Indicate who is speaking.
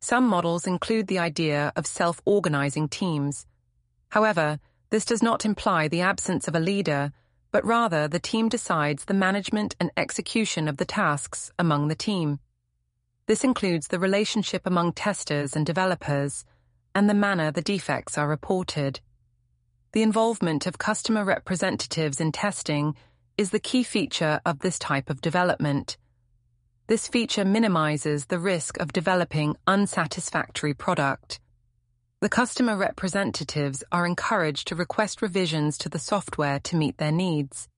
Speaker 1: Some models include the idea of self-organizing teams. However, this does not imply the absence of a leader, but rather the team decides the management and execution of the tasks among the team. This includes the relationship among testers and developers, and the manner the defects are reported. The involvement of customer representatives in testing is the key feature of this type of development. This feature minimizes the risk of developing unsatisfactory product. The customer representatives are encouraged to request revisions to the software to meet their needs.